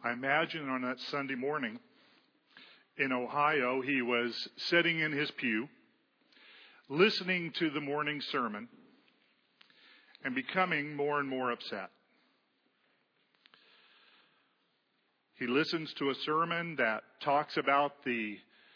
I imagine on that Sunday morning in Ohio, he was sitting in his pew, listening to the morning sermon, and becoming more and more upset. He listens to a sermon that talks about the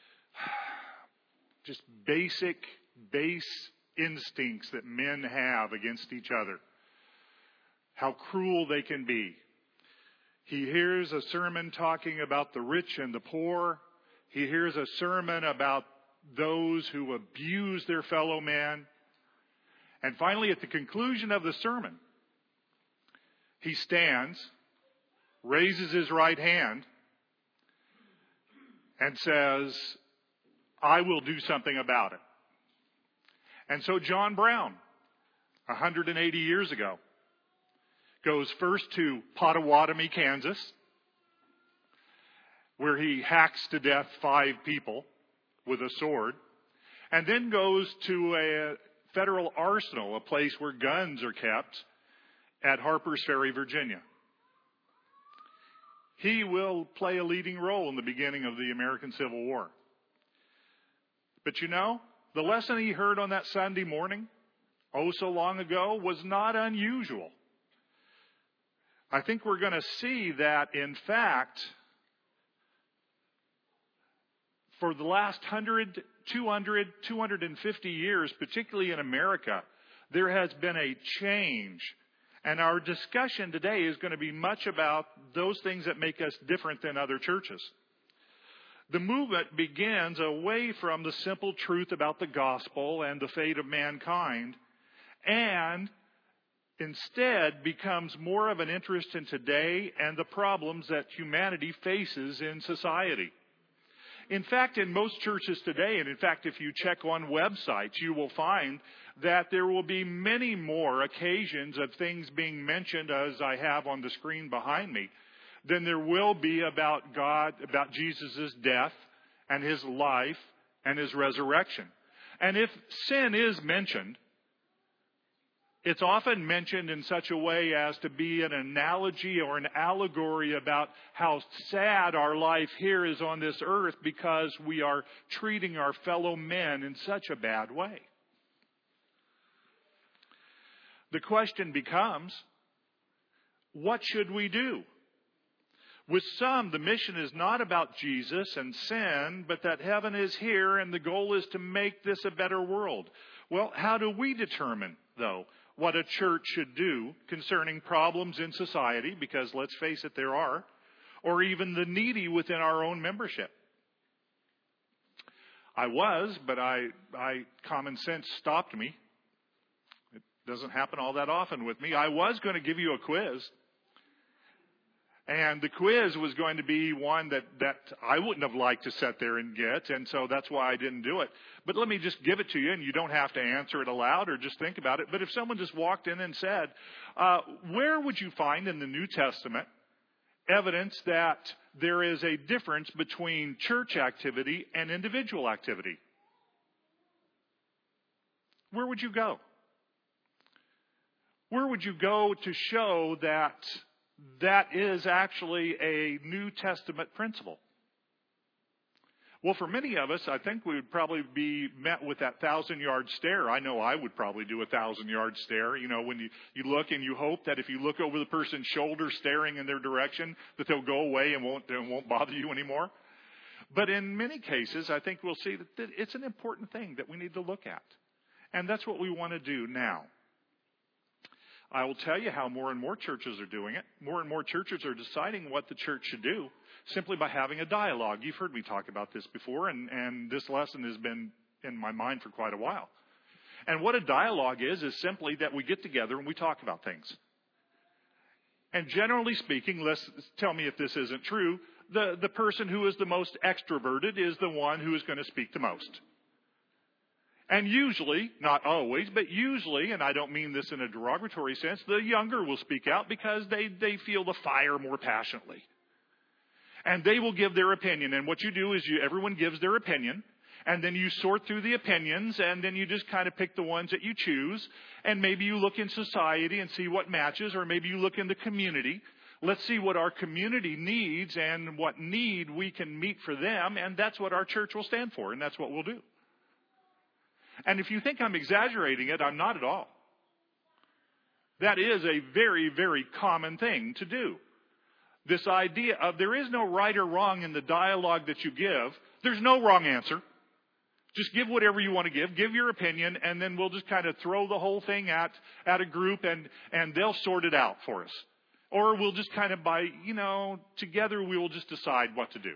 just base instincts that men have against each other, how cruel they can be. He hears a sermon talking about the rich and the poor. He hears a sermon about those who abuse their fellow man. And finally, at the conclusion of the sermon, he stands, raises his right hand, and says, I will do something about it. And so John Brown, 180 years ago, goes first to Pottawatomie, Kansas, where he hacks to death 5 people with a sword, and then goes to a federal arsenal, a place where guns are kept, at Harper's Ferry, Virginia. He will play a leading role in the beginning of the American Civil War. But you know, the lesson he heard on that Sunday morning, oh so long ago, was not unusual. I think we're going to see that, in fact, for the last 100, 200, 250 years, particularly in America, there has been a change. And our discussion today is going to be much about those things that make us different than other churches. The movement begins away from the simple truth about the gospel and the fate of mankind, and instead becomes more of an interest in today and the problems that humanity faces in society. In fact, in most churches today, and in fact, if you check on websites, you will find that there will be many more occasions of things being mentioned, as I have on the screen behind me, than there will be about God, about Jesus' death and his life and his resurrection. And if sin is mentioned, it's often mentioned in such a way as to be an analogy or an allegory about how sad our life here is on this earth because we are treating our fellow men in such a bad way. The question becomes, what should we do? With some, the mission is not about Jesus and sin, but that heaven is here and the goal is to make this a better world. Well, how do we determine, though, what a church should do concerning problems in society, because let's face it, there are, or even the needy within our own membership? But common sense stopped me. It doesn't happen all that often with me. I was going to give you a quiz. And the quiz was going to be one that I wouldn't have liked to sit there and get, and so that's why I didn't do it. But let me just give it to you, and you don't have to answer it aloud or just think about it. But if someone just walked in and said, where would you find in the New Testament evidence that there is a difference between church activity and individual activity? Where would you go? Where would you go to show that that is actually a New Testament principle? Well, for many of us, I think we would probably be met with that 1,000-yard stare. I know I would probably do a 1,000-yard stare. You know, when you look and you hope that if you look over the person's shoulder staring in their direction, that they'll go away and won't bother you anymore. But in many cases, I think we'll see that it's an important thing that we need to look at. And that's what we want to do now. I will tell you how more and more churches are doing it. More and more churches are deciding what the church should do simply by having a dialogue. You've heard me talk about this before, and this lesson has been in my mind for quite a while. And what a dialogue is simply that we get together and we talk about things. And generally speaking, tell me if this isn't true, the person who is the most extroverted is the one who is going to speak the most. And usually, not always, but usually, and I don't mean this in a derogatory sense, the younger will speak out because they feel the fire more passionately. And they will give their opinion. And what you do is everyone gives their opinion. And then you sort through the opinions. And then you just kind of pick the ones that you choose. And maybe you look in society and see what matches. Or maybe you look in the community. Let's see what our community needs and what need we can meet for them, and that's what our church will stand for, and that's what we'll do. And if you think I'm exaggerating it, I'm not at all. That is a very, very common thing to do. This idea of there is no right or wrong in the dialogue that you give. There's no wrong answer. Just give whatever you want to give your opinion, and then we'll just kind of throw the whole thing at a group, and they'll sort it out for us. Or we'll just kind of together we will just decide what to do.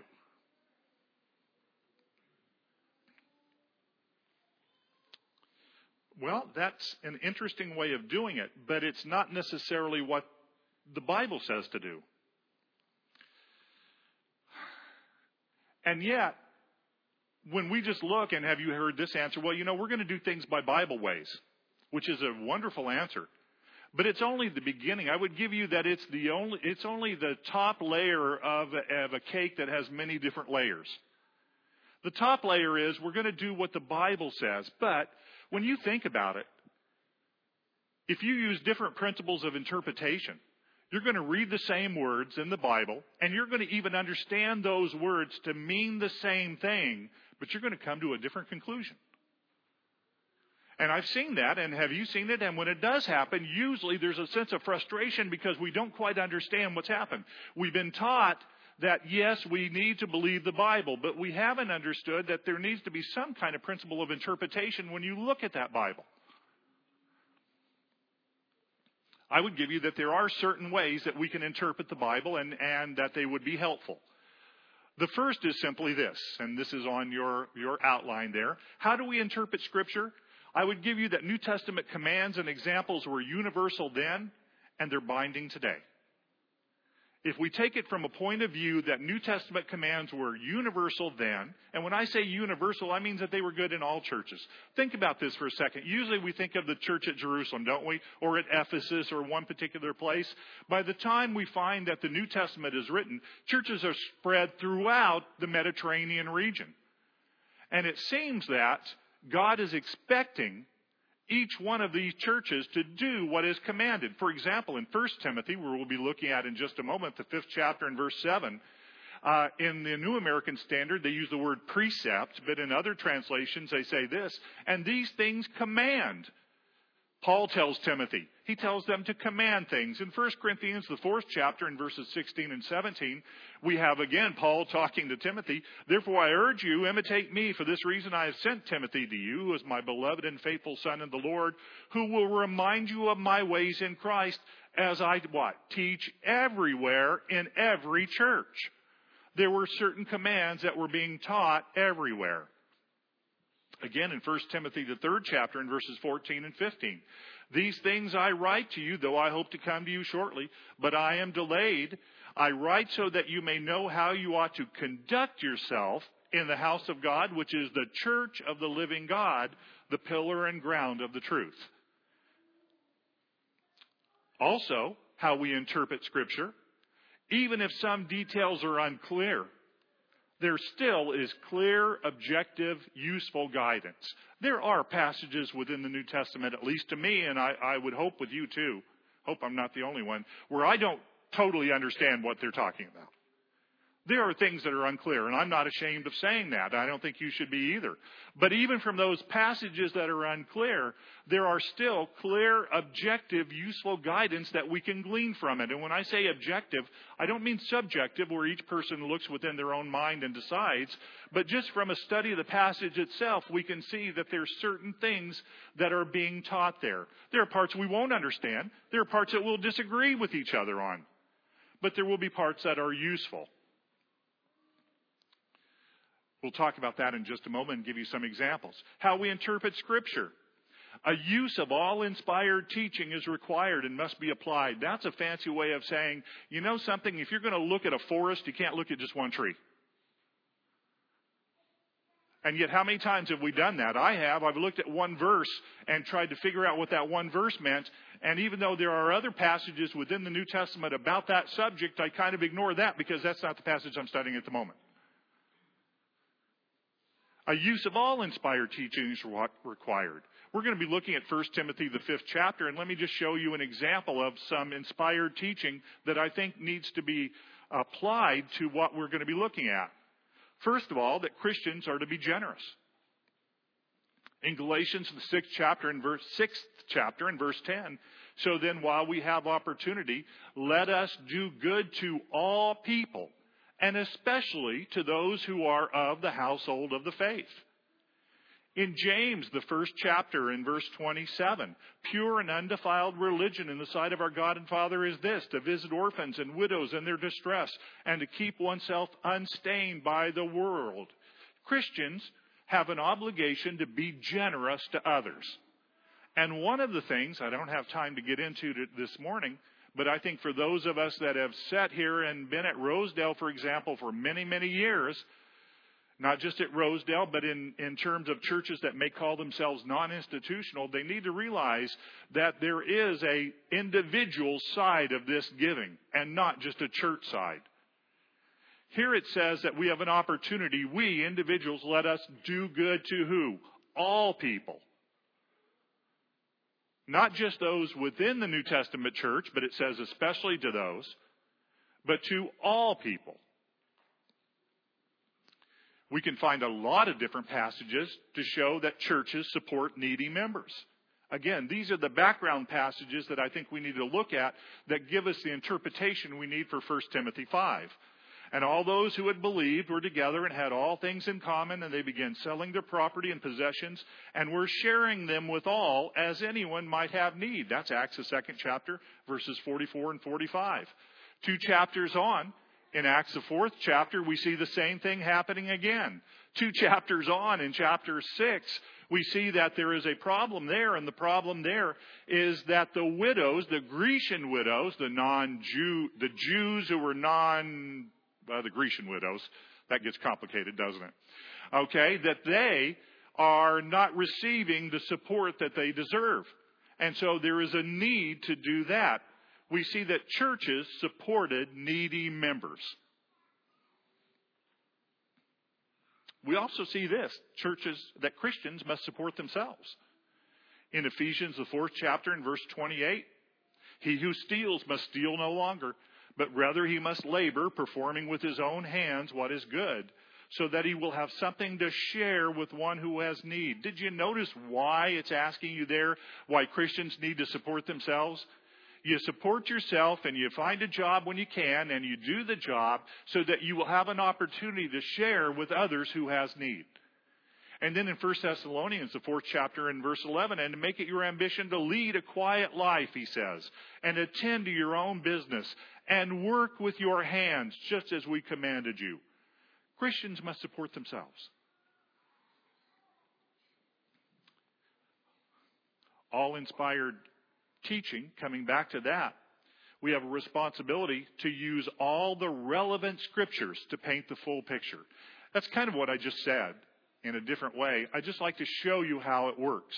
Well, that's an interesting way of doing it, but it's not necessarily what the Bible says to do. And yet, when we just look and have you heard this answer, well, we're going to do things by Bible ways, which is a wonderful answer. But it's only the beginning. I would give you that it's only the top layer of a cake that has many different layers. The top layer is we're going to do what the Bible says. But when you think about it, if you use different principles of interpretation, you're going to read the same words in the Bible, and you're going to even understand those words to mean the same thing, but you're going to come to a different conclusion. And I've seen that, and have you seen it? And when it does happen, usually there's a sense of frustration because we don't quite understand what's happened. We've been taught that, yes, we need to believe the Bible, but we haven't understood that there needs to be some kind of principle of interpretation when you look at that Bible. I would give you that there are certain ways that we can interpret the Bible and that they would be helpful. The first is simply this, and this is on your outline there. How do we interpret Scripture? I would give you that New Testament commands and examples were universal then, and they're binding today. If we take it from a point of view that New Testament commands were universal then, and when I say universal, I mean that they were good in all churches. Think about this for a second. Usually we think of the church at Jerusalem, don't we? Or at Ephesus or one particular place. By the time we find that the New Testament is written, churches are spread throughout the Mediterranean region. And it seems that God is expecting each one of these churches to do what is commanded. For example, in 1 Timothy, where we'll be looking at in just a moment, the 5th chapter and verse 7, in the New American Standard, they use the word precept, but in other translations they say this, and these things command. Paul tells Timothy, he tells them to command things. In 1 Corinthians, the 4th chapter, in verses 16 and 17, we have again Paul talking to Timothy. Therefore I urge you, imitate me. For this reason I have sent Timothy to you, who is my beloved and faithful son in the Lord, who will remind you of my ways in Christ, as I teach everywhere in every church. There were certain commands that were being taught everywhere. Again, in 1 Timothy, the 3rd chapter, in verses 14 and 15. These things I write to you, though I hope to come to you shortly, but I am delayed. I write so that you may know how you ought to conduct yourself in the house of God, which is the church of the living God, the pillar and ground of the truth. Also, how we interpret Scripture, even if some details are unclear, there still is clear, objective, useful guidance. There are passages within the New Testament, at least to me, and I would hope with you too, hope I'm not the only one, where I don't totally understand what they're talking about. There are things that are unclear, and I'm not ashamed of saying that. I don't think you should be either. But even from those passages that are unclear, there are still clear, objective, useful guidance that we can glean from it. And when I say objective, I don't mean subjective, where each person looks within their own mind and decides. But just from a study of the passage itself, we can see that there are certain things that are being taught there. There are parts we won't understand. There are parts that we'll disagree with each other on. But there will be parts that are useful. We'll talk about that in just a moment and give you some examples. How we interpret Scripture. A use of all inspired teaching is required and must be applied. That's a fancy way of saying, you know something, if you're going to look at a forest, you can't look at just one tree. And yet, how many times have we done that? I have. I've looked at one verse and tried to figure out what that one verse meant. And even though there are other passages within the New Testament about that subject, I kind of ignore that because that's not the passage I'm studying at the moment. A use of all inspired teaching is required. We're going to be looking at 1 Timothy, the 5th chapter, and let me just show you an example of some inspired teaching that I think needs to be applied to what we're going to be looking at. First of all, that Christians are to be generous. In Galatians, the 6th chapter and verse 10, so then while we have opportunity, let us do good to all people, and especially to those who are of the household of the faith. In James, the 1st chapter in verse 27, pure and undefiled religion in the sight of our God and Father is this, to visit orphans and widows in their distress, and to keep oneself unstained by the world. Christians have an obligation to be generous to others. And one of the things, I don't have time to get into this morning, but I think for those of us that have sat here and been at Rosedale, for example, for many, many years, not just at Rosedale, but in terms of churches that may call themselves non-institutional, they need to realize that there is a individual side of this giving and not just a church side. Here it says that we have an opportunity, we individuals, let us do good to who? All people. Not just those within the New Testament church, but it says especially to those, but to all people. We can find a lot of different passages to show that churches support needy members. Again, these are the background passages that I think we need to look at that give us the interpretation we need for 1 Timothy 5. And all those who had believed were together and had all things in common, and they began selling their property and possessions and were sharing them with all as anyone might have need. That's Acts, the 2nd chapter, verses 44 and 45. 2 chapters on, in Acts, the 4th chapter, we see the same thing happening again. 2 chapters on, in chapter 6, we see that there is a problem there, and the problem there is that the widows, the Grecian widows, the Jews who were the Grecian widows, that gets complicated, doesn't it? Okay, that they are not receiving the support that they deserve. And so there is a need to do that. We see that churches supported needy members. We also see this, that Christians must support themselves. In Ephesians, the 4th chapter and verse 28, he who steals must steal no longer, but rather he must labor, performing with his own hands what is good, so that he will have something to share with one who has need. Did you notice why it's asking you there, why Christians need to support themselves? You support yourself and you find a job when you can and you do the job so that you will have an opportunity to share with others who has need. And then in 1 Thessalonians, the 4th chapter and verse 11, and to make it your ambition to lead a quiet life, he says, and attend to your own business and work with your hands just as we commanded you. Christians must support themselves. All inspired teaching, coming back to that, we have a responsibility to use all the relevant scriptures to paint the full picture. That's kind of what I just said in a different way. I just like to show you how it works.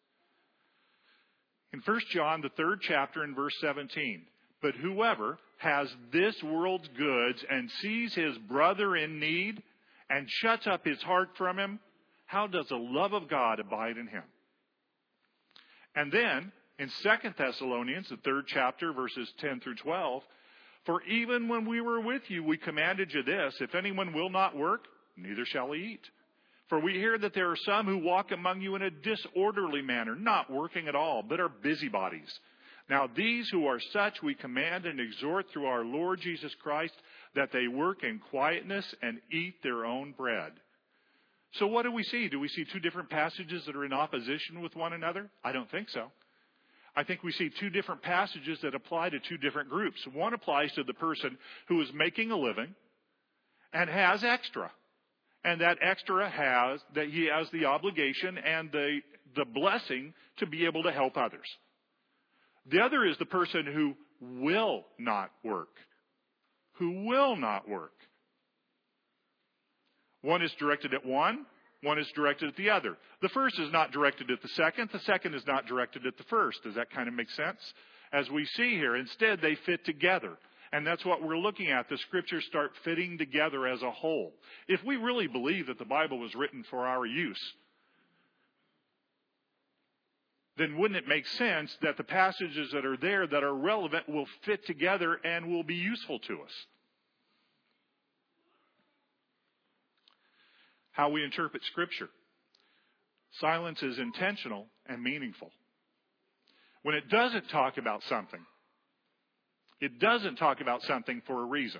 In 1 John, the 3rd chapter and verse 17, but whoever has this world's goods and sees his brother in need and shuts up his heart from him, how does the love of God abide in him? And then, in 2 Thessalonians, the 3rd chapter, verses 10 through 12, for even when we were with you, we commanded you this, if anyone will not work, neither shall he eat. For we hear that there are some who walk among you in a disorderly manner, not working at all, but are busybodies. Now these who are such we command and exhort through our Lord Jesus Christ that they work in quietness and eat their own bread. So what do we see? Do we see two different passages that are in opposition with one another? I don't think so. I think we see two different passages that apply to two different groups. One applies to the person who is making a living and has extra. And that extra he has the obligation and the blessing to be able to help others. The other is the person who will not work. Who will not work. One is directed at one is directed at the other. The first is not directed at the second is not directed at the first. Does that kind of make sense? As we see here, instead they fit together. And that's what we're looking at. The scriptures start fitting together as a whole. If we really believe that the Bible was written for our use, then wouldn't it make sense that the passages that are there that are relevant will fit together and will be useful to us? How we interpret Scripture. Silence is intentional and meaningful. When it doesn't talk about something, it doesn't talk about something for a reason.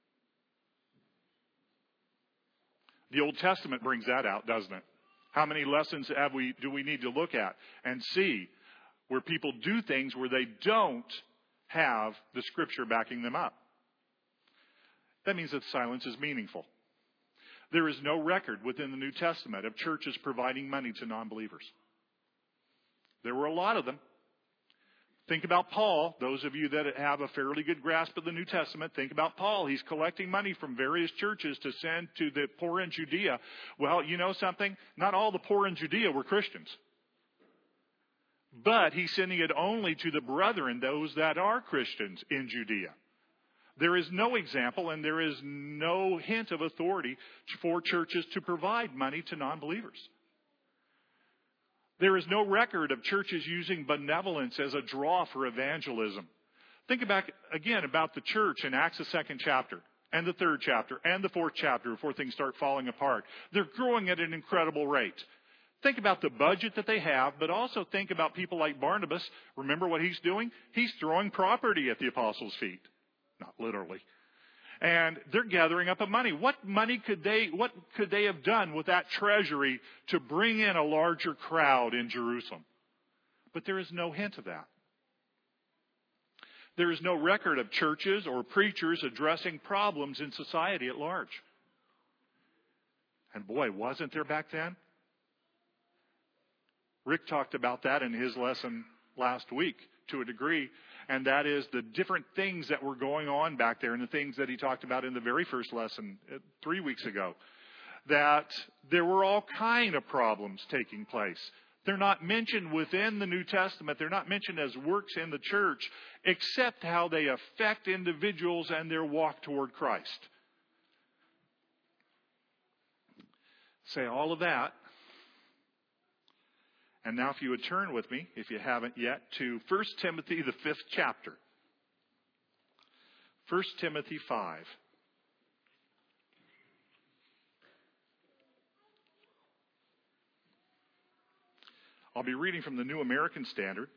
The Old Testament brings that out, doesn't it? How many lessons do we need to look at and see where people do things where they don't have the Scripture backing them up? That means that silence is meaningful. There is no record within the New Testament of churches providing money to non-believers. There were a lot of them. Think about Paul. Those of you that have a fairly good grasp of the New Testament, think about Paul. He's collecting money from various churches to send to the poor in Judea. Well, you know something? Not all the poor in Judea were Christians. But he's sending it only to the brethren, those that are Christians in Judea. There is no example and there is no hint of authority for churches to provide money to non-believers. There is no record of churches using benevolence as a draw for evangelism. Think about the church in Acts the 2nd chapter and the 3rd chapter and the 4th chapter before things start falling apart. They're growing at an incredible rate. Think about the budget that they have, but also think about people like Barnabas. Remember what he's doing? He's throwing property at the apostles' feet. Not literally. And they're gathering up money. What could they have done with that treasury to bring in a larger crowd in Jerusalem? But there is no hint of that. There is no record of churches or preachers addressing problems in society at large. And boy, wasn't there back then? Rick talked about that in his lesson last week to a degree. And that is the different things that were going on back there and the things that he talked about in the very first lesson 3 weeks ago. That there were all kind of problems taking place. They're not mentioned within the New Testament. They're not mentioned as works in the church, except how they affect individuals and their walk toward Christ. Say all of that. And now if you would turn with me, if you haven't yet, to 1 Timothy, the 5th chapter. 1 Timothy 5. I'll be reading from the New American Standard.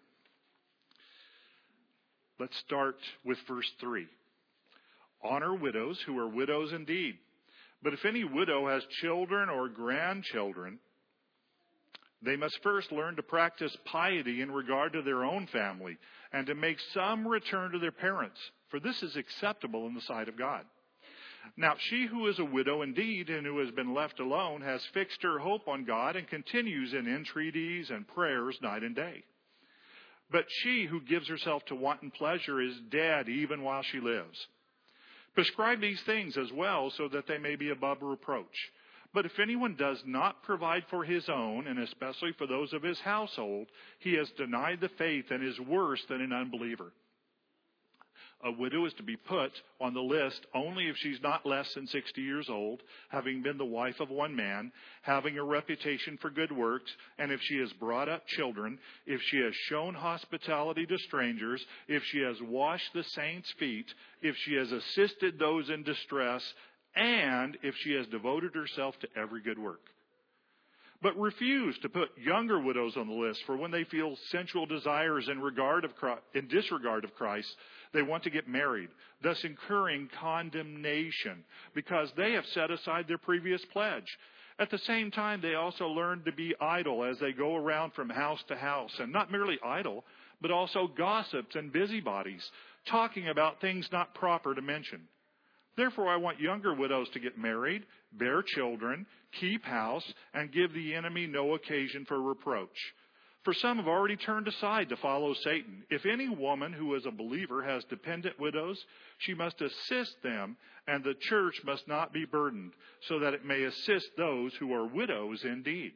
Let's start with verse 3. Honor widows who are widows indeed. But if any widow has children or grandchildren, they must first learn to practice piety in regard to their own family and to make some return to their parents, for this is acceptable in the sight of God. Now, she who is a widow indeed and who has been left alone has fixed her hope on God and continues in entreaties and prayers night and day. But she who gives herself to wanton pleasure is dead even while she lives. Prescribe these things as well so that they may be above reproach. But if anyone does not provide for his own, and especially for those of his household, he has denied the faith and is worse than an unbeliever. A widow is to be put on the list only if she's not less than 60 years old, having been the wife of one man, having a reputation for good works, and if she has brought up children, if she has shown hospitality to strangers, if she has washed the saints' feet, if she has assisted those in distress, and if she has devoted herself to every good work. But refuse to put younger widows on the list, for when they feel sensual desires in disregard of Christ, they want to get married, thus incurring condemnation, because they have set aside their previous pledge. At the same time, they also learn to be idle as they go around from house to house, and not merely idle, but also gossips and busybodies, talking about things not proper to mention. Therefore, I want younger widows to get married, bear children, keep house, and give the enemy no occasion for reproach. For some have already turned aside to follow Satan. If any woman who is a believer has dependent widows, she must assist them, and the church must not be burdened, so that it may assist those who are widows indeed.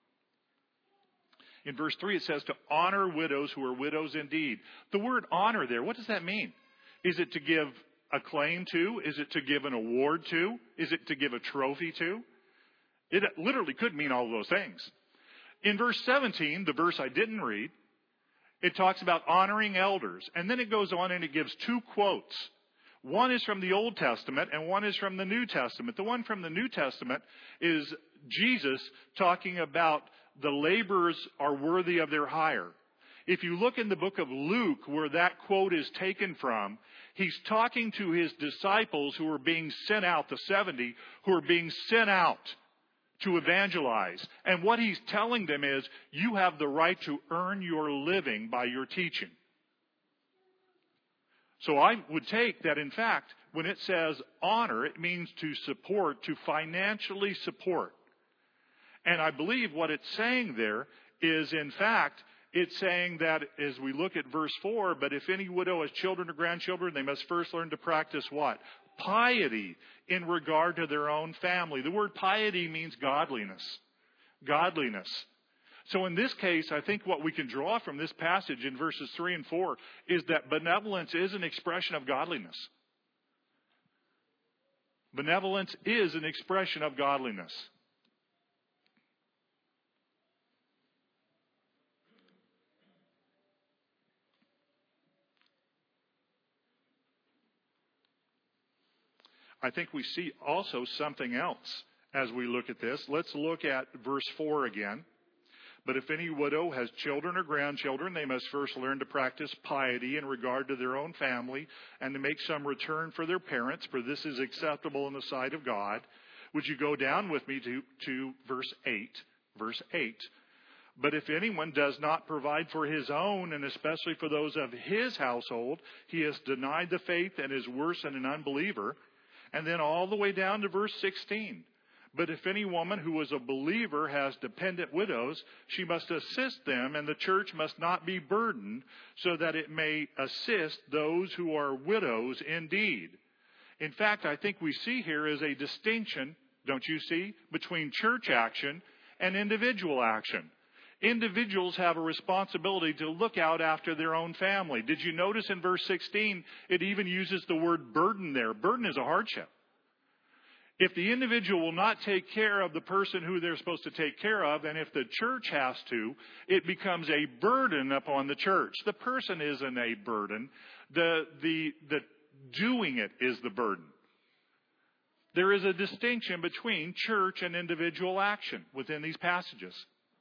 In verse 3 it says to honor widows who are widows indeed. The word honor there, what does that mean? Is it to give a claim to? Is it to give an award to? Is it to give a trophy to? It literally could mean all of those things. In verse 17, the verse I didn't read, It talks about honoring elders. And then it goes on and it gives two quotes. One is from the Old Testament and one is from the New Testament. The one from the New Testament is Jesus talking about the laborers are worthy of their hire. If you look in the book of Luke where that quote is taken from, he's talking to his disciples who are being sent out, the 70, who are being sent out to evangelize. And what he's telling them is, you have the right to earn your living by your teaching. So I would take that, in fact, when it says honor, it means to support, to financially support. And I believe what it's saying there is, in fact, it's saying that as we look at verse 4, but if any widow has children or grandchildren, they must first learn to practice what? Piety in regard to their own family. The word piety means godliness. Godliness. So in this case, I think what we can draw from this passage in verses 3 and 4 is that benevolence is an expression of godliness. Benevolence is an expression of godliness. I think we see also something else as we look at this. Let's look at verse 4 again. But if any widow has children or grandchildren, they must first learn to practice piety in regard to their own family and to make some return for their parents, for this is acceptable in the sight of God. Would you go down with me to verse 8? Verse 8. But if anyone does not provide for his own, and especially for those of his household, he has denied the faith and is worse than an unbeliever. And then all the way down to verse 16. But if any woman who is a believer has dependent widows, she must assist them, and the church must not be burdened, so that it may assist those who are widows indeed. In fact, I think we see here is a distinction, don't you see, between church action and individual action. Individuals have a responsibility to look out after their own family. Did you notice in verse 16, it even uses the word burden there. Burden is a hardship. If the individual will not take care of the person who they're supposed to take care of, and if the church has to, it becomes a burden upon the church. The person isn't a burden. The doing it is the burden. There is a distinction between church and individual action within these passages.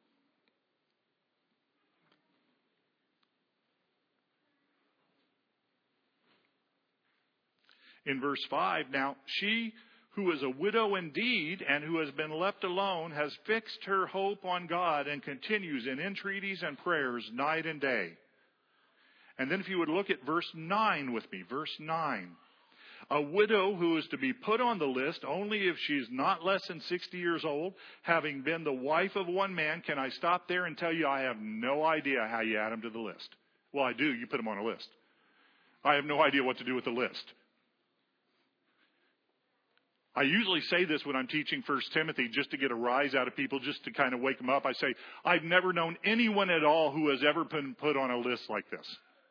In verse 5, now she who is a widow indeed and who has been left alone has fixed her hope on God and continues in entreaties and prayers night and day. And then if you would look at verse 9 with me, verse 9. A widow who is to be put on the list only if she's not less than 60 years old, having been the wife of one man. Can I stop there and tell you I have no idea how you add them to the list? Well, I do. You put them on a list. I have no idea what to do with the list. I usually say this when I'm teaching 1 Timothy just to get a rise out of people, just to kind of wake them up. I say, I've never known anyone at all who has ever been put on a list like this.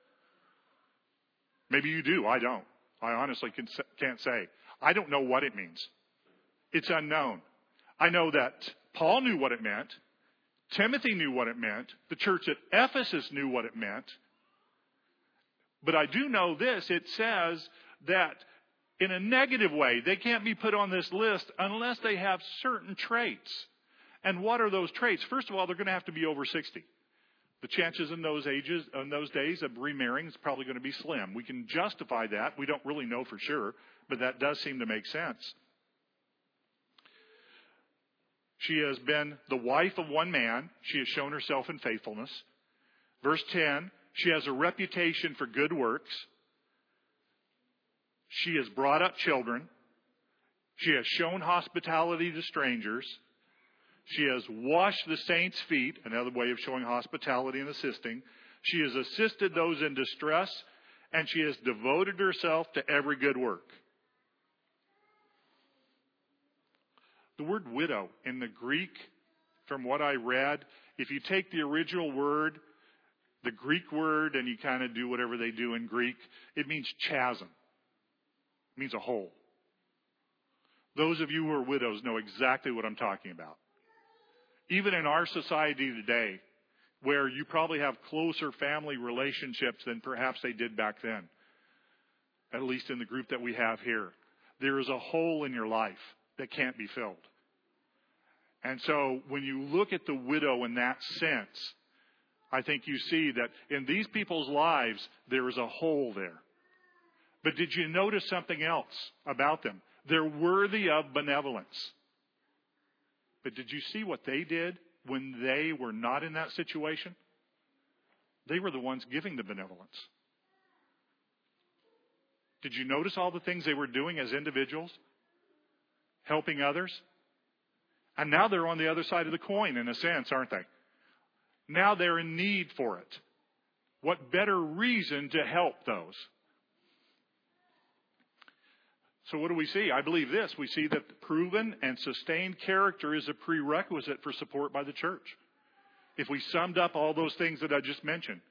Maybe you do. I don't. I honestly can't say. I don't know what it means. It's unknown. I know that Paul knew what it meant. Timothy knew what it meant. The church at Ephesus knew what it meant. But I do know this. It says that in a negative way, they can't be put on this list unless they have certain traits. And what are those traits? First of all, they're going to have to be over 60. The chances in those days of remarrying is probably going to be slim. We can justify that. We don't really know for sure, but that does seem to make sense. She has been the wife of one man. She has shown herself in faithfulness. Verse 10, she has a reputation for good works. She has brought up children. She has shown hospitality to strangers. She has washed the saints' feet, another way of showing hospitality and assisting. She has assisted those in distress, and she has devoted herself to every good work. The word widow in the Greek, from what I read, if you take the original word, the Greek word, and you kind of do whatever they do in Greek, it means chasm. It means a hole. Those of you who are widows know exactly what I'm talking about. Even in our society today, where you probably have closer family relationships than perhaps they did back then, at least in the group that we have here. There is a hole in your life that can't be filled. And so when you look at the widow in that sense, I think you see that in these people's lives, there is a hole there. But did you notice something else about them? They're worthy of benevolence. But did you see what they did when they were not in that situation? They were the ones giving the benevolence. Did you notice all the things they were doing as individuals? Helping others? And now they're on the other side of the coin, in a sense, aren't they? Now they're in need for it. What better reason to help those? So what do we see? I believe this. We see that proven and sustained character is a prerequisite for support by the church. If we summed up all those things that I just mentioned.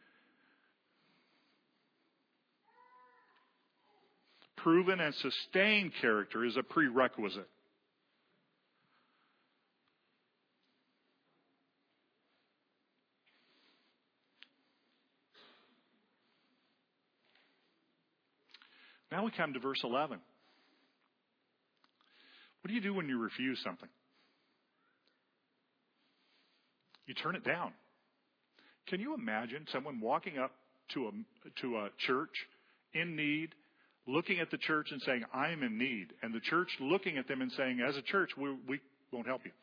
Proven and sustained character is a prerequisite. Now we come to verse 11. What do you do when you refuse something? You turn it down. Can you imagine someone walking up to a church in need, looking at the church and saying, I am in need, and the church looking at them and saying, as a church, we won't help you?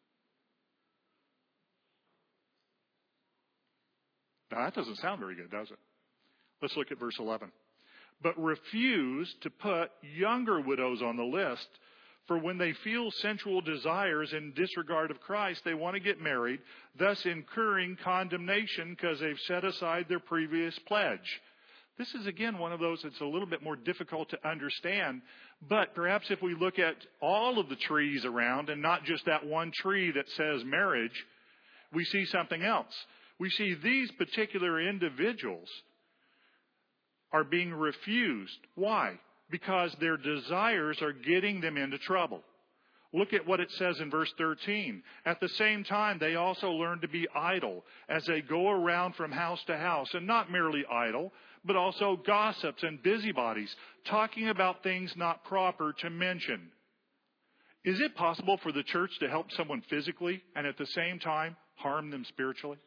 Now, that doesn't sound very good, does it? Let's look at verse 11. But refuse to put younger widows on the list, for when they feel sensual desires in disregard of Christ, they want to get married, thus incurring condemnation because they've set aside their previous pledge. This is, again, one of those that's a little bit more difficult to understand. But perhaps if we look at all of the trees around and not just that one tree that says marriage, we see something else. We see these particular individuals are being refused. Why? Because their desires are getting them into trouble. Look at what it says in verse 13. At the same time, they also learn to be idle as they go around from house to house. And not merely idle, but also gossips and busybodies, talking about things not proper to mention. Is it possible for the church to help someone physically and at the same time harm them spiritually?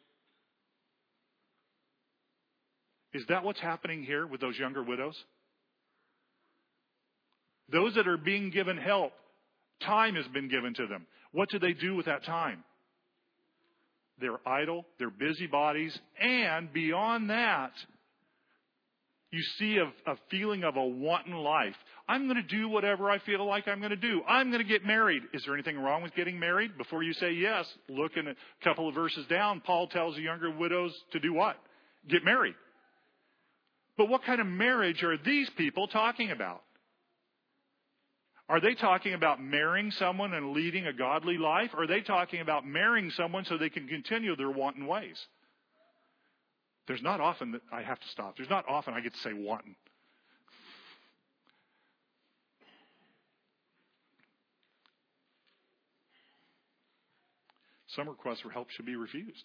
Is that what's happening here with those younger widows? Those that are being given help, time has been given to them. What do they do with that time? They're idle, they're busybodies, and beyond that, you see a feeling of a wanton life. I'm going to do whatever I feel like I'm going to do. I'm going to get married. Is there anything wrong with getting married? Before you say yes, look in a couple of verses down, Paul tells the younger widows to do what? Get married. But what kind of marriage are these people talking about? Are they talking about marrying someone and leading a godly life? Or are they talking about marrying someone so they can continue their wanton ways? There's not often that I have to stop. There's not often I get to say wanton. Some requests for help should be refused.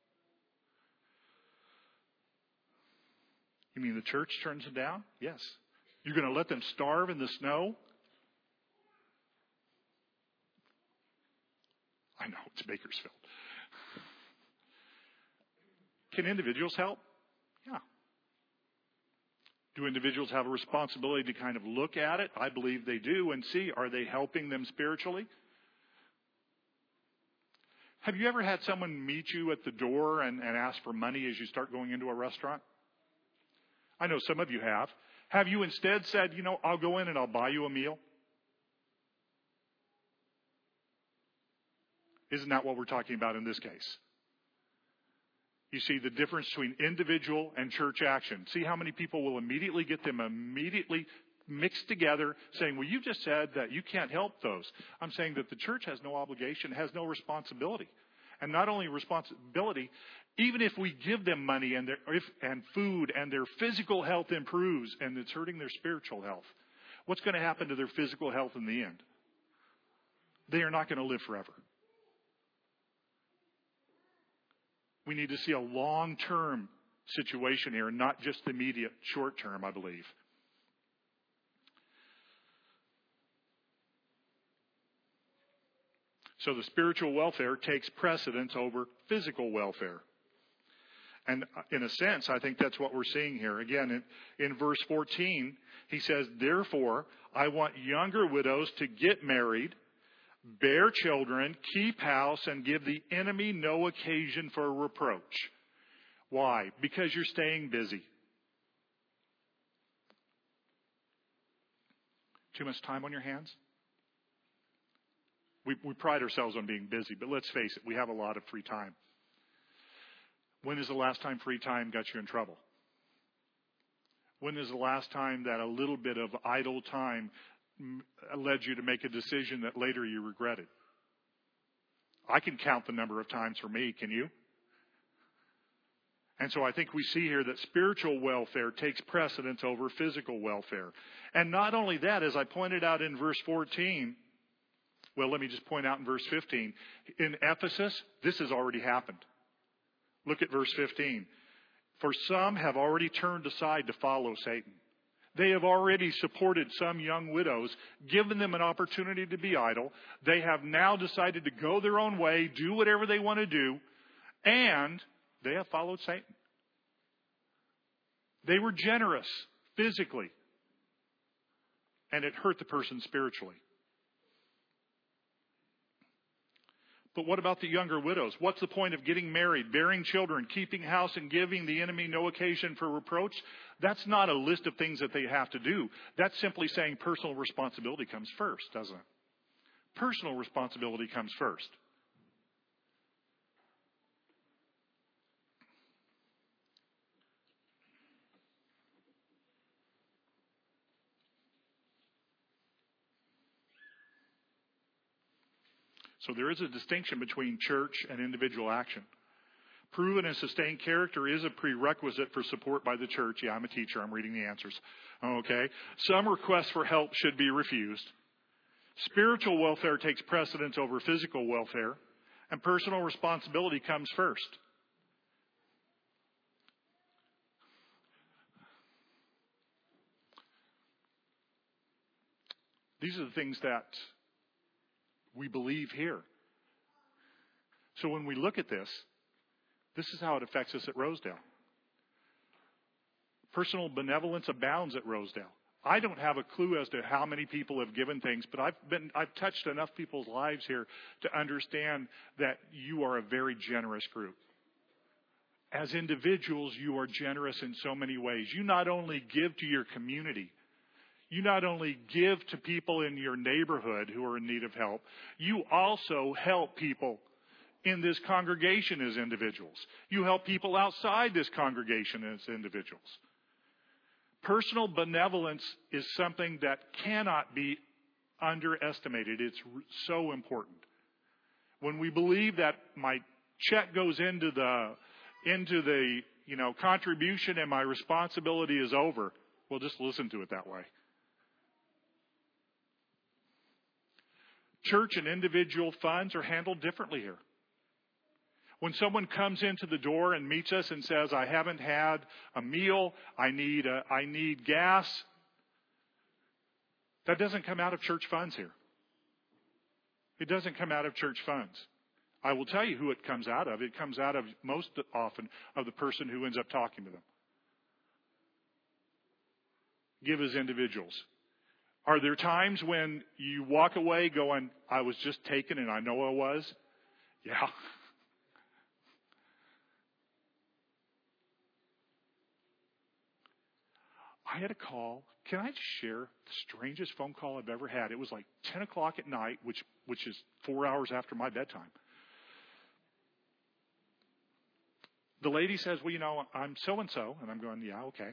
You mean the church turns them down? Yes. You're going to let them starve in the snow? I know, it's Bakersfield. Can individuals help? Yeah. Do individuals have a responsibility to kind of look at it? I believe they do and see, are they helping them spiritually? Have you ever had someone meet you at the door and ask for money as you start going into a restaurant? I know some of you have. Have you instead said, I'll go in and I'll buy you a meal? Isn't that what we're talking about in this case? You see the difference between individual and church action. See how many people will immediately get them mixed together saying, well, you just said that you can't help those. I'm saying that the church has no obligation, has no responsibility. And not only responsibility, even if we give them money and food and their physical health improves and it's hurting their spiritual health, what's going to happen to their physical health in the end? They are not going to live forever. We need to see a long-term situation here, not just the immediate short-term, I believe. So the spiritual welfare takes precedence over physical welfare. And in a sense, I think that's what we're seeing here. Again, in verse 14, he says, therefore, I want younger widows to get married, bear children, keep house, and give the enemy no occasion for reproach. Why? Because you're staying busy. Too much time on your hands? We pride ourselves on being busy, but let's face it, we have a lot of free time. When is the last time free time got you in trouble? When is the last time that a little bit of idle time led you to make a decision that later you regretted? I can count the number of times for me, can you? And so I think we see here that spiritual welfare takes precedence over physical welfare. And not only that, as I pointed out in verse 14, well, let me just point out in verse 15. In Ephesus, this has already happened. Look at verse 15. For some have already turned aside to follow Satan. They have already supported some young widows, given them an opportunity to be idle. They have now decided to go their own way, do whatever they want to do, and they have followed Satan. They were generous physically, and it hurt the person spiritually. But what about the younger widows? What's the point of getting married, bearing children, keeping house, and giving the enemy no occasion for reproach? That's not a list of things that they have to do. That's simply saying personal responsibility comes first, doesn't it? Personal responsibility comes first. So there is a distinction between church and individual action. Proven and sustained character is a prerequisite for support by the church. Yeah, I'm a teacher. I'm reading the answers. Okay. Some requests for help should be refused. Spiritual welfare takes precedence over physical welfare. And personal responsibility comes first. These are the things that we believe here. So when we look at this is how it affects us at Rosedale. Personal benevolence abounds at Rosedale. I don't have a clue as to how many people have given things, but I've touched enough people's lives here to understand that you are a very generous group. As individuals, you are generous in so many ways. You not only give to your community, you not only give to people in your neighborhood who are in need of help, you also help people in this congregation as individuals. You help people outside this congregation as individuals. Personal benevolence is something that cannot be underestimated. It's so important. When we believe that my check goes into the contribution and my responsibility is over, well, just listen to it that way. Church and individual funds are handled differently here. When someone comes into the door and meets us and says, I haven't had a meal, I need gas, that doesn't come out of church funds here. It doesn't come out of church funds. I will tell you who it comes out of. It comes out of, most often, of the person who ends up talking to them. Give as individuals. Are there times when you walk away going, I was just taken and I know I was? Yeah. I had a call. Can I just share the strangest phone call I've ever had? It was like 10 o'clock at night, which is 4 hours after my bedtime. The lady says, well, I'm so-and-so. And I'm going, yeah, okay.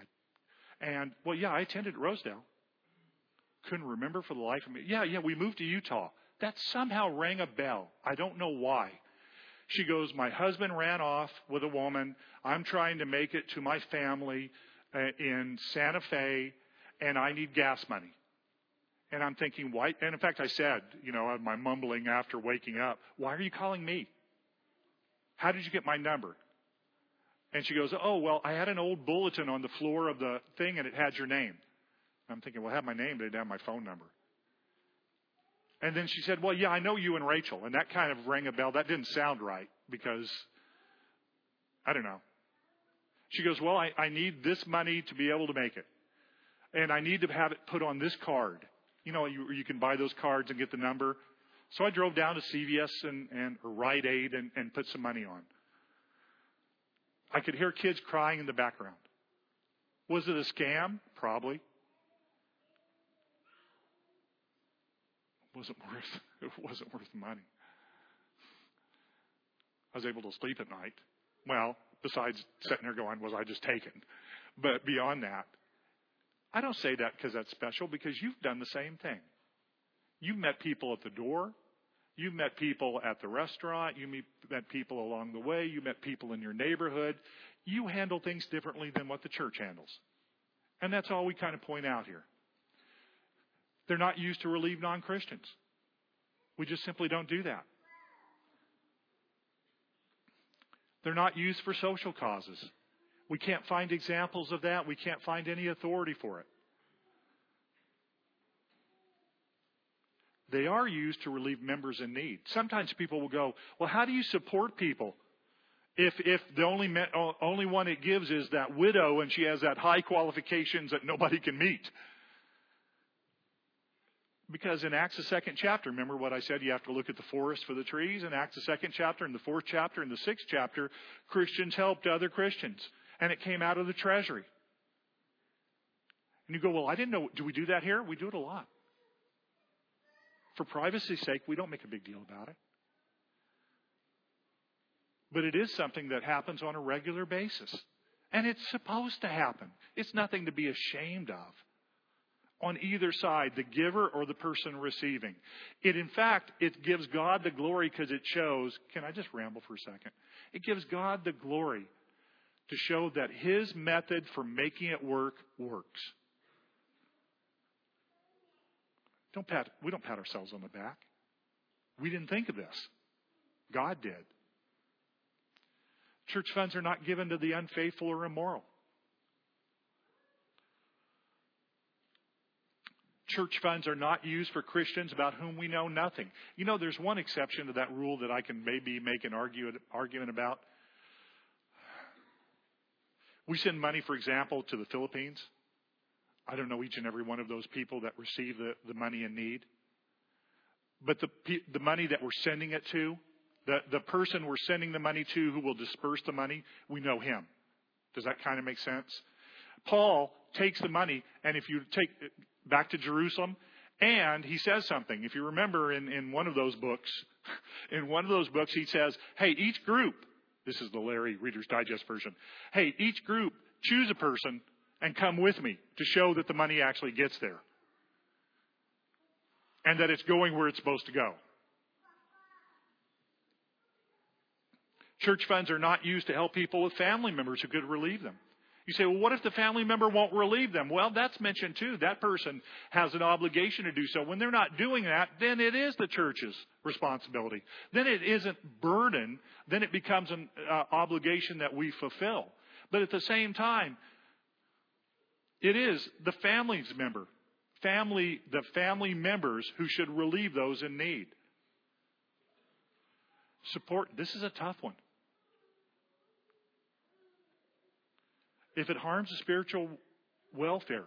I attended Rosedale. Couldn't remember for the life of me. Yeah, we moved to Utah. That somehow rang a bell. I don't know why. She goes, my husband ran off with a woman. I'm trying to make it to my family in Santa Fe, and I need gas money. And I'm thinking, why? And in fact, I said, my mumbling after waking up, why are you calling me? How did you get my number? And she goes, oh, well, I had an old bulletin on the floor of the thing, and it had your name. I'm thinking, well, it had my name, but it didn't have my phone number. And then she said, well, yeah, I know you and Rachel. And that kind of rang a bell. That didn't sound right because, I don't know. She goes, well, I need this money to be able to make it. And I need to have it put on this card. You know, you can buy those cards and get the number. So I drove down to CVS or Rite Aid and put some money on. I could hear kids crying in the background. Was it a scam? Probably. It wasn't worth the money. I was able to sleep at night. Well, besides sitting there going, was I just taken? But beyond that, I don't say that because that's special, because you've done the same thing. You've met people at the door. You've met people at the restaurant. You met people along the way. You met people in your neighborhood. You handle things differently than what the church handles. And that's all we kind of point out here. They're not used to relieve non-Christians. We just simply don't do that. They're not used for social causes. We can't find examples of that. We can't find any authority for it. They are used to relieve members in need. Sometimes people will go, well, how do you support people if the only one it gives is that widow and she has that high qualifications that nobody can meet? Because in Acts the 2nd chapter, remember what I said, you have to look at the forest for the trees. In Acts the 2nd chapter, in the 4th chapter, in the 6th chapter, Christians helped other Christians. And it came out of the treasury. And you go, well, I didn't know. Do we do that here? We do it a lot. For privacy's sake, we don't make a big deal about it. But it is something that happens on a regular basis. And it's supposed to happen. It's nothing to be ashamed of. On either side, the giver or the person receiving. In fact, it gives God the glory because it shows, can I just ramble for a second? It gives God the glory to show that His method for making it work works. We don't pat ourselves on the back. We didn't think of this. God did. Church funds are not given to the unfaithful or immoral. Church funds are not used for Christians about whom we know nothing. You know, there's one exception to that rule that I can maybe make an argument about. We send money, for example, to the Philippines. I don't know each and every one of those people that receive the money in need. But the money that we're sending it to, the person we're sending the money to who will disperse the money, we know him. Does that kind of make sense? Paul takes the money, and if you take it back to Jerusalem, and he says something. If you remember in one of those books, he says, hey, each group, this is the Larry Reader's Digest version, hey, each group choose a person and come with me to show that the money actually gets there. And that it's going where it's supposed to go. Church funds are not used to help people with family members who could relieve them. You say, well, what if the family member won't relieve them? Well, that's mentioned too. That person has an obligation to do so. When they're not doing that, then it is the church's responsibility. Then it isn't burden. Then it becomes an obligation that we fulfill. But at the same time, it is the the family members who should relieve those in need. Support. This is a tough one. If it harms the spiritual welfare,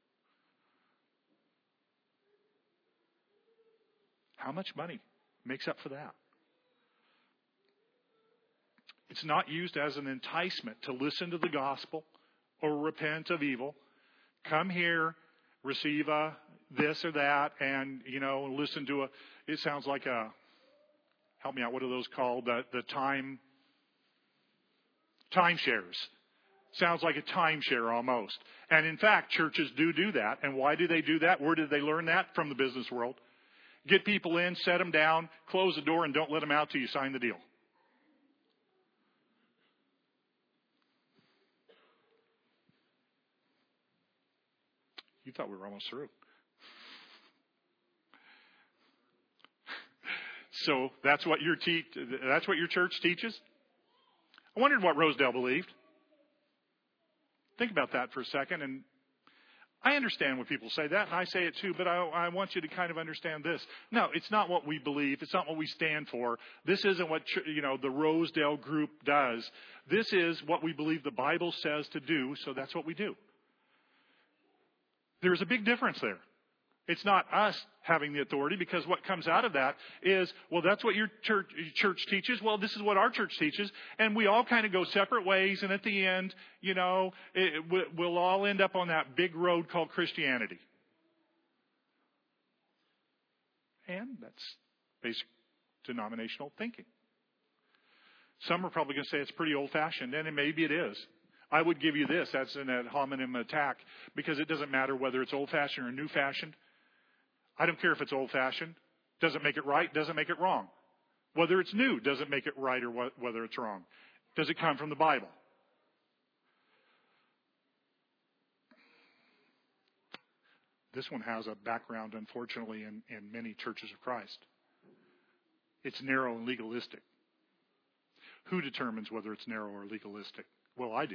how much money makes up for that? It's not used as an enticement to listen to the gospel or repent of evil. Come here, receive this or that, and, listen to it sounds like help me out, what are those called? The timeshares. Sounds like a timeshare almost. And in fact, churches do that. And why do they do that? Where did they learn that? From the business world. Get people in, set them down, close the door, and don't let them out till you sign the deal. You thought we were almost through. So that's what your church teaches? I wondered what Rosedale believed. Think about that for a second. And I understand when people say that, and I say it too, but I want you to kind of understand this. No, it's not what we believe. It's not what we stand for. This isn't what, the Rosedale group does. This is what we believe the Bible says to do, so that's what we do. There's a big difference there. It's not us having the authority, because what comes out of that is, well, that's what your church teaches. Well, this is what our church teaches. And we all kind of go separate ways. And at the end, we'll all end up on that big road called Christianity. And that's basic denominational thinking. Some are probably going to say it's pretty old-fashioned, and maybe it is. I would give you this. That's an ad hominem attack, because it doesn't matter whether it's old-fashioned or new-fashioned. I don't care if it's old-fashioned. Doesn't make it right, doesn't make it wrong. Whether it's new doesn't make it right or whether it's wrong. Does it come from the Bible? This one has a background, unfortunately, in many churches of Christ. It's narrow and legalistic. Who determines whether it's narrow or legalistic? Well, I do.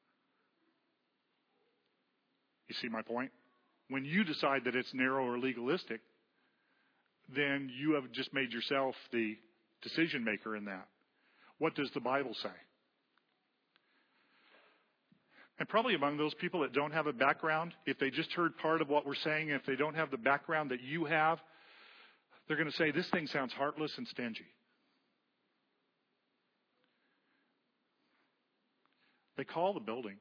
You see my point? When you decide that it's narrow or legalistic, then you have just made yourself the decision maker in that. What does the Bible say? And probably among those people that don't have a background, if they just heard part of what we're saying, if they don't have the background that you have, they're going to say, this thing sounds heartless and stingy. They call the building.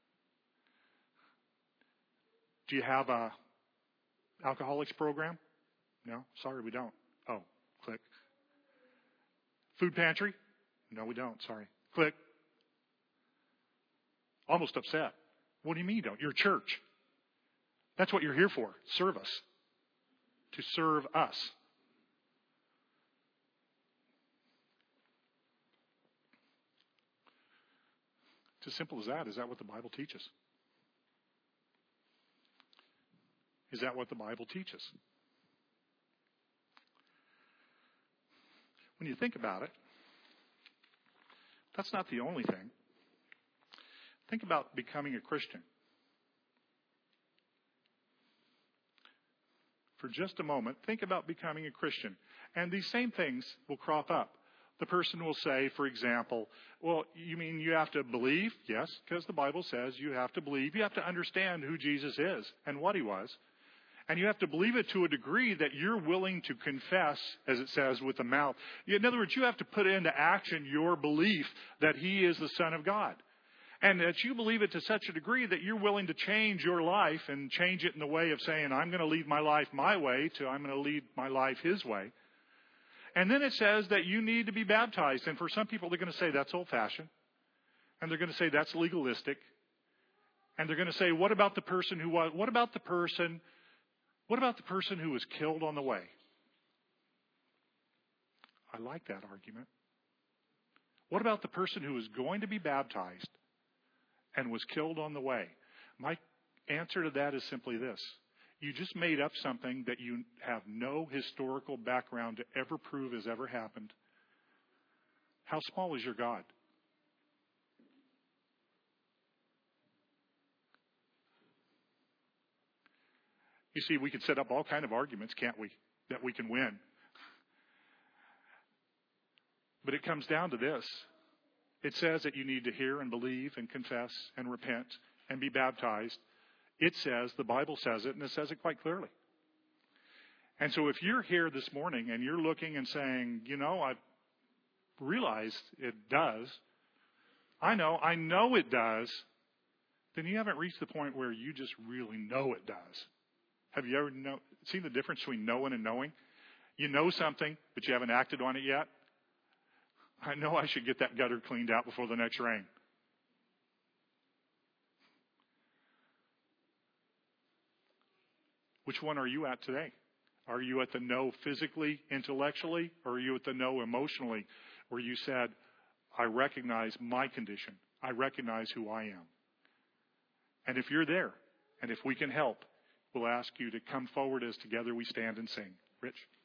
Do you have a alcoholics program? No, sorry, we don't. Oh, click. Food pantry? No, we don't. Sorry. Click. Almost upset. What do you mean you don't? You're a church. That's what you're here for. Service. To serve us. It's as simple as that. Is that what the Bible teaches? Is that what the Bible teaches? When you think about it, that's not the only thing. Think about becoming a Christian. For just a moment, think about becoming a Christian. And these same things will crop up. The person will say, for example, well, you mean you have to believe? Yes, because the Bible says you have to believe. You have to understand who Jesus is and what he was. And you have to believe it to a degree that you're willing to confess, as it says, with the mouth. In other words, you have to put into action your belief that he is the Son of God. And that you believe it to such a degree that you're willing to change your life and change it in the way of saying, I'm going to lead my life my way to I'm going to lead my life his way. And then it says that you need to be baptized. And for some people, they're going to say that's old-fashioned. And they're going to say that's legalistic. And they're going to say, what about the person who was killed on the way? I like that argument. What about the person who was going to be baptized and was killed on the way? My answer to that is simply this. You just made up something that you have no historical background to ever prove has ever happened. How small is your God? You see, we could set up all kind of arguments, can't we, that we can win. But it comes down to this. It says that you need to hear and believe and confess and repent and be baptized. It says, the Bible says it, and it says it quite clearly. And so if you're here this morning and you're looking and saying, I realize it does. I know it does. Then you haven't reached the point where you just really know it does. Have you ever seen the difference between knowing and knowing? You know something, but you haven't acted on it yet. I know I should get that gutter cleaned out before the next rain. Which one are you at today? Are you at the no physically, intellectually, or are you at the no emotionally, where you said, I recognize my condition. I recognize who I am. And if you're there, and if we can help, we'll ask you to come forward as together we stand and sing. Rich?